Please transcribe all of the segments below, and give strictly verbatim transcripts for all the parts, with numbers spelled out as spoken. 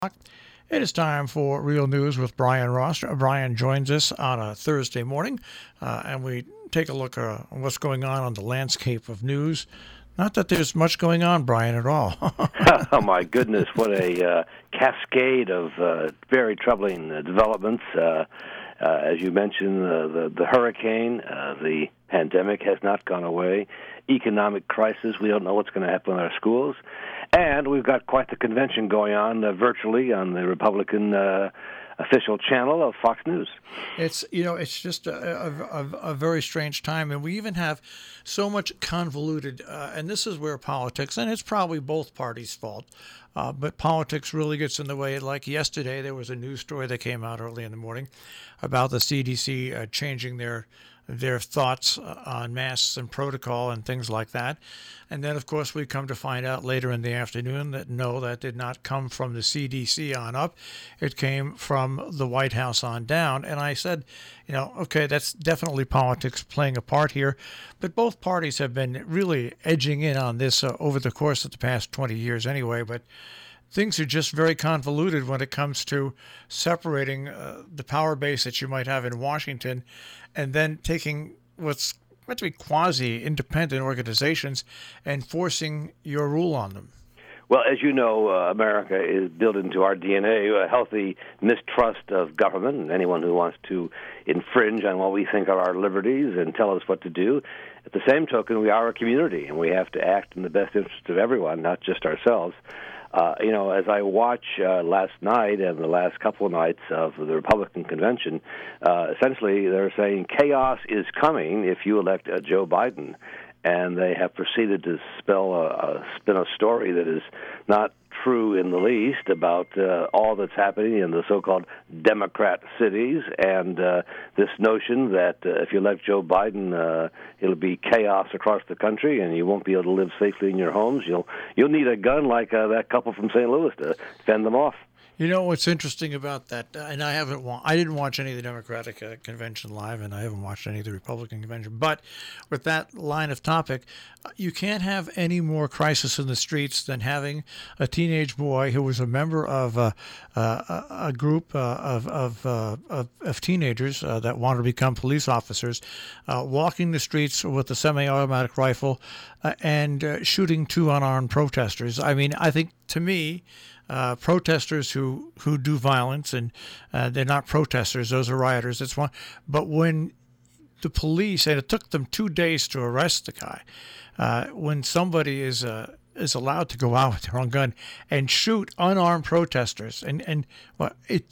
It is time for Real News with Brian Ross. Brian joins us on a Thursday morning, uh, and we take a look uh, at what's going on on the landscape of news. Not that there's much going on, Brian, at all. Oh, my goodness, what a uh, cascade of uh, very troubling uh, developments. Uh, uh, as you mentioned, uh, the, the hurricane, uh, the pandemic has not gone away, economic crisis, we don't know what's going to happen in our schools, and we've got quite the convention going on uh, virtually on the Republican uh, official channel of Fox News. It's, you know, it's just a, a, a very strange time, and we even have so much convoluted, uh, and this is where politics, and it's probably both parties' fault, uh, but politics really gets in the way. Like yesterday, there was a news story that came out early in the morning about the C D C uh, changing their their thoughts on masks and protocol and things like that. And then, of course, we come to find out later in the afternoon that no, that did not come from the C D C on up. It came from the White House on down. And I said, you know, okay, that's definitely politics playing a part here. But both parties have been really edging in on this uh, over the course of the past twenty years anyway. But things are just very convoluted when it comes to separating uh, the power base that you might have in Washington and then taking what's meant to be quasi-independent organizations and forcing your rule on them. Well, as you know, uh, America is built into our D N A, a healthy mistrust of government and anyone who wants to infringe on what we think are our liberties and tell us what to do. At the same token, we are a community, and we have to act in the best interest of everyone, not just ourselves. Uh, you know, as I watch uh, last night and the last couple of nights of the Republican convention, uh, essentially they're saying chaos is coming if you elect uh, Joe Biden. And they have proceeded to spell a, a spin a story that is not true in the least about uh, all that's happening in the so-called Democrat cities, and uh, this notion that uh, if you elect Joe Biden, uh, it'll be chaos across the country, and you won't be able to live safely in your homes. You'll you'll need a gun like uh, that couple from Saint Louis to fend them off. You know what's interesting about that, uh, and I haven't wa- I didn't watch any of the Democratic uh, convention live, and I haven't watched any of the Republican convention. But with that line of topic, uh, you can't have any more crisis in the streets than having a teenage boy who was a member of uh, uh, a group uh, of of, uh, of of teenagers uh, that wanted to become police officers, uh, walking the streets with a semi-automatic rifle uh, and uh, shooting two unarmed protesters. I mean, I think to me. Uh, protesters who, who do violence, and uh, they're not protesters; those are rioters. That's one. But when the police, and it took them two days to arrest the guy, uh, when somebody is uh, is allowed to go out with their own gun and shoot unarmed protesters, and and well, it.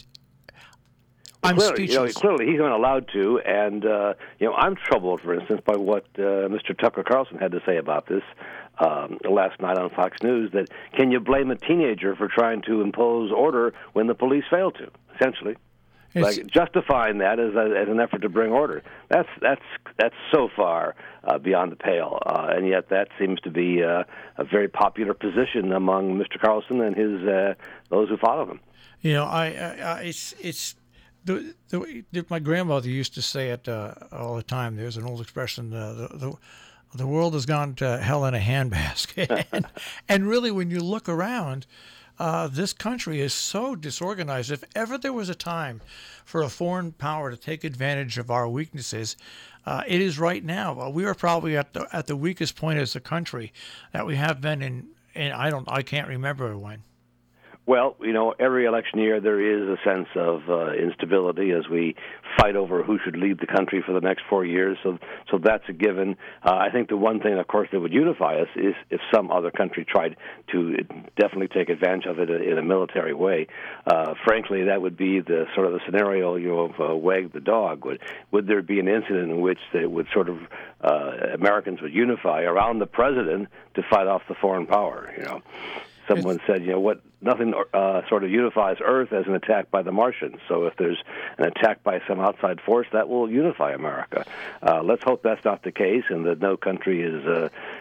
I'm clearly, you know, speechless. clearly, he's not allowed to, and uh, you know, I'm troubled, for instance, by what uh, Mister Tucker Carlson had to say about this um, last night on Fox News. That can you blame a teenager for trying to impose order when the police fail to? Essentially, It's, like justifying that as, a, as an effort to bring order. That's that's that's so far uh, beyond the pale, uh, and yet that seems to be uh, a very popular position among Mister Carlson and his uh, those who follow him. you know, I, I, I it's it's. The, the, my grandmother used to say it uh, all the time. There's an old expression: uh, the, the the world has gone to hell in a handbasket. and, and really, when you look around, uh, this country is so disorganized. If ever there was a time for a foreign power to take advantage of our weaknesses, uh, it is right now. Uh, we are probably at the at the weakest point as a country that we have been in. And I don't, I can't remember when. Well, you know, every election year there is a sense of uh, instability as we fight over who should lead the country for the next four years. So, so that's a given. Uh, I think the one thing, of course, that would unify us is if some other country tried to definitely take advantage of it in a military way. Uh, frankly, that would be the sort of the scenario, you know, of uh, wag the dog. Would would there be an incident in which they would sort of uh, Americans would unify around the president to fight off the foreign power? You know. Someone said, you know, what nothing uh, sort of unifies Earth as an attack by the Martians. So if there's an attack by some outside force, that will unify America. Uh, let's hope that's not the case, and that no country is uh,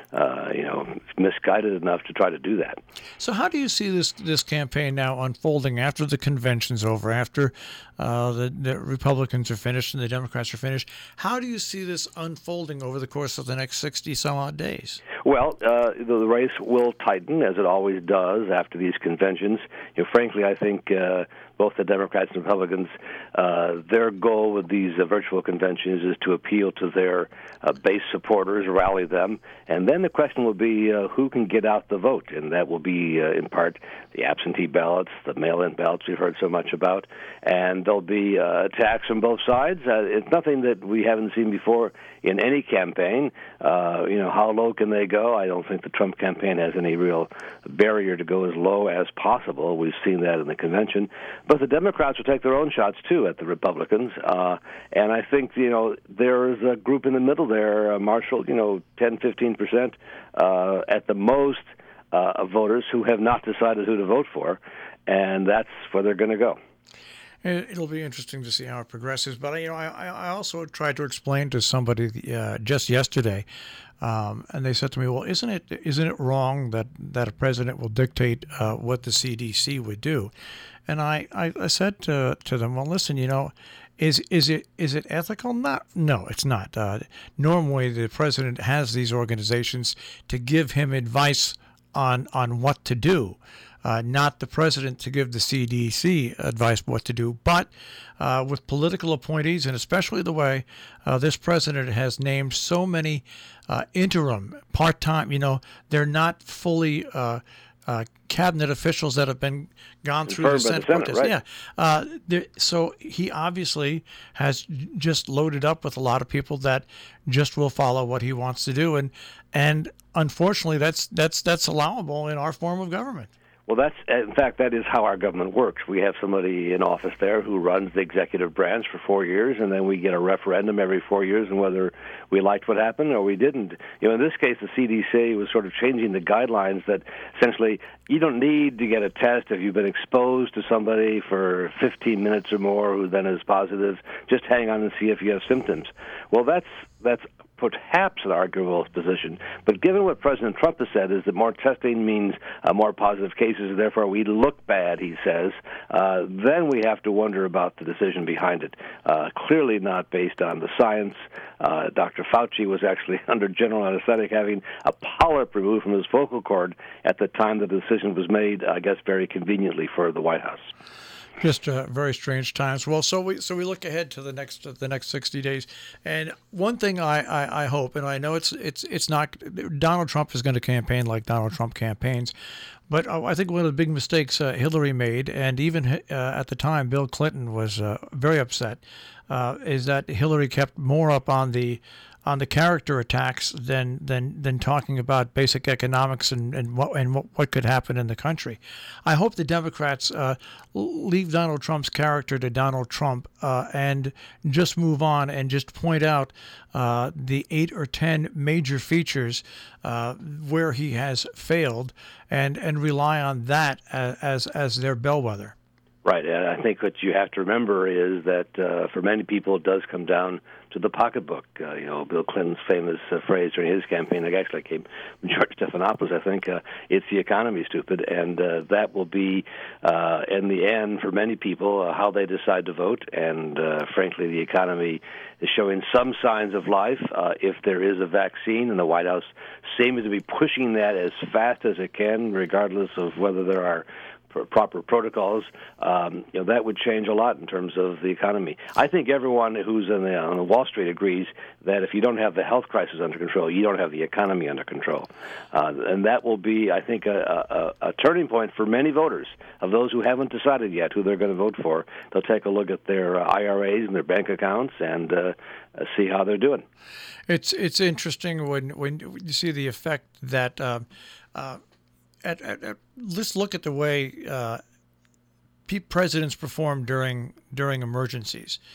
uh, you know, misguided enough to try to do that. So how do you see this this campaign now unfolding after the convention's over, after uh, the, the Republicans are finished and the Democrats are finished? How do you see this unfolding over the course of the next sixty some odd days? Well, uh, the, the race will tighten, as it always does after these conventions. You know, frankly, I think uh, both the Democrats and Republicans, uh, their goal with these uh, virtual conventions is to appeal to their uh, base supporters, rally them, and then the question will be uh, who can get out the vote, and that will be, uh, in part, the absentee ballots, the mail-in ballots we've heard so much about, and there'll be uh, attacks from both sides. Uh, it's nothing that we haven't seen before in any campaign. Uh, you know, how low can they go? I don't think the Trump campaign has any real barrier to go as low as possible. We've seen that in the convention. But the Democrats will take their own shots, too, at the Republicans. Uh, and I think, you know, there's a group in the middle there, uh, Marshall, you know, ten, fifteen percent uh, at the most uh, of voters who have not decided who to vote for. And that's where they're going to go. It'll be interesting to see how it progresses. But, you know, I, I also tried to explain to somebody uh, just yesterday, um, and they said to me, well, isn't it isn't it wrong that, that a president will dictate uh, what the C D C would do? And I, I, I said to, to them, well, listen, you know, is is it is it ethical? Not, no, it's not. Uh, normally, the president has these organizations to give him advice on on what to do. Uh, not the president to give the C D C advice what to do, but uh, with political appointees, and especially the way uh, this president has named so many uh, interim, part-time, you know, they're not fully uh, uh, cabinet officials that have been gone through the Senate, the Senate protest. right. Yeah, uh, there, so he obviously has just loaded up with a lot of people that just will follow what he wants to do, and and unfortunately, that's that's that's allowable in our form of government. Well, that's in fact, that is how our government works. We have somebody in office there who runs the executive branch for four years, and then we get a referendum every four years on whether we liked what happened or we didn't. You know, in this case, the C D C was sort of changing the guidelines that essentially you don't need to get a test if you've been exposed to somebody for fifteen minutes or more who then is positive. Just hang on and see if you have symptoms. Well, that's that's perhaps an arguable position, but given what President Trump has said is that more testing means uh, more positive cases, and therefore we look bad, he says, uh, then we have to wonder about the decision behind it. Uh, clearly not based on the science. Uh, Doctor Fauci was actually under general anesthetic having a polyp removed from his vocal cord at the time the decision was made, I guess very conveniently for the White House. Just uh, very strange times. Well, so we so we look ahead to the next uh, the next sixty days, and one thing I, I, I hope, and I know it's it's it's not Donald Trump is going to campaign like Donald Trump campaigns, but I think one of the big mistakes uh, Hillary made, and even uh, at the time Bill Clinton was uh, very upset, uh, is that Hillary kept more up on the on the character attacks than than than talking about basic economics and and what and what, what could happen in the country. I hope the Democrats uh, leave Donald Trump's character to Donald Trump uh, and just move on and just point out uh, the eight or ten major features uh, where he has failed and and rely on that as as, as their bellwether. Right, and I think what you have to remember is that uh, for many people it does come down to the pocketbook. Uh, you know, Bill Clinton's famous uh, phrase during his campaign, it actually came from George Stephanopoulos, I think, uh, it's the economy, stupid, and uh, that will be, uh, in the end, for many people, uh, how they decide to vote, and uh, frankly, the economy is showing some signs of life. Uh, if there is a vaccine, and the White House seems to be pushing that as fast as it can, regardless of whether there are proper protocols, um, you know, that would change a lot in terms of the economy. I think everyone who's in the, on Wall Street agrees that if you don't have the health crisis under control, you don't have the economy under control. Uh, and that will be, I think, a, a, a turning point for many voters, of those who haven't decided yet who they're going to vote for. They'll take a look at their I R As and their bank accounts and uh, see how they're doing. It's it's interesting when, when you see the effect that uh, uh, At, at, at, let's look at the way uh, presidents perform during during emergencies.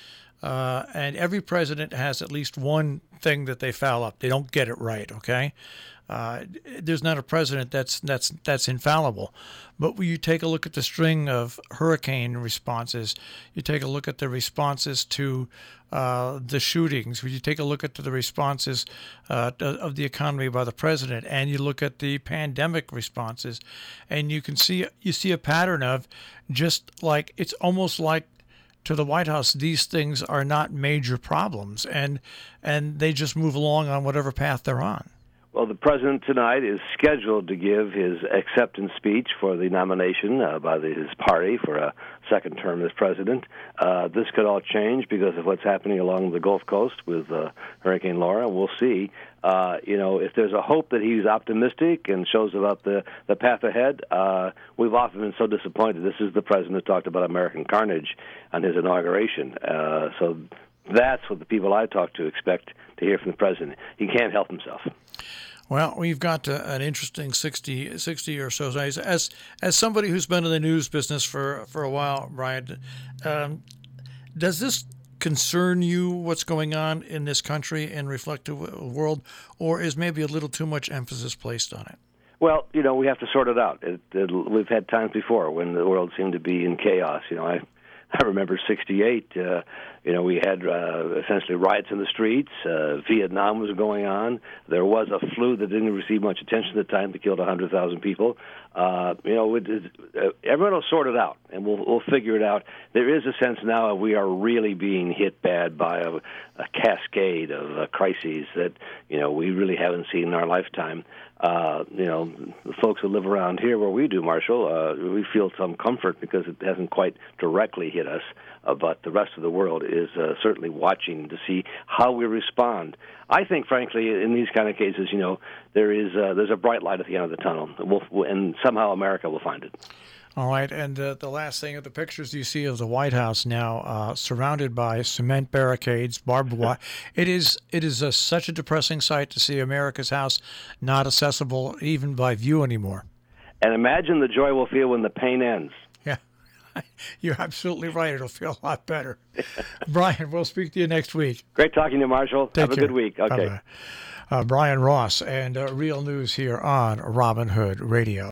Uh, and every president has at least one thing that they foul up. They don't get it right, okay? Uh, there's not a president that's that's that's infallible. But when you take a look at the string of hurricane responses, you take a look at the responses to uh, the shootings, when you take a look at the responses uh, of the economy by the president, and you look at the pandemic responses, and you can see you see a pattern of just like it's almost like to the White House, these things are not major problems, and and they just move along on whatever path they're on. Well, the president tonight is scheduled to give his acceptance speech for the nomination uh, by the, his party for a second term as president. Uh, this could all change because of what's happening along the Gulf Coast with uh, Hurricane Laura. We'll see. Uh, you know, if there's a hope that he's optimistic and shows about the, the path ahead, uh, we've often been so disappointed. This is the president who talked about American carnage on his inauguration. Uh, so that's what the people I talk to expect to hear from the president. He can't help himself. Well, we've got uh, an interesting sixty, sixty or so days. As as somebody who's been in the news business for, for a while, Brian, um, does this concern you, what's going on in this country and reflective world, or is maybe a little too much emphasis placed on it? Well, you know, we have to sort it out. It, it, we've had times before when the world seemed to be in chaos. You know, I I remember sixty-eight, uh, you know, we had uh, essentially riots in the streets. Uh, Vietnam was going on. There was a flu that didn't receive much attention at the time that killed one hundred thousand people. Uh, you know, it, it, uh, everyone will sort it out, and we'll, we'll figure it out. There is a sense now of we are really being hit bad by a, a cascade of uh, crises that, you know, we really haven't seen in our lifetime. Uh, you know, the folks who live around here where we do, Marshall, uh, we feel some comfort because it hasn't quite directly hit us, uh, but the rest of the world is uh, certainly watching to see how we respond. I think, frankly, in these kind of cases, you know, there is uh, there's a bright light at the end of the tunnel, we'll, and somehow America will find it. All right, and uh, the last thing of the pictures you see of the White House now, uh, surrounded by cement barricades, barbed wire. It is it is a, such a depressing sight to see America's house not accessible even by view anymore. And imagine the joy we'll feel when the pain ends. Yeah, you're absolutely right. It'll feel a lot better. Brian, we'll speak to you next week. Great talking to you, Marshall. Take Have a care. good week. Okay. Uh, Brian Ross and uh, Real News here on Robin Hood Radio.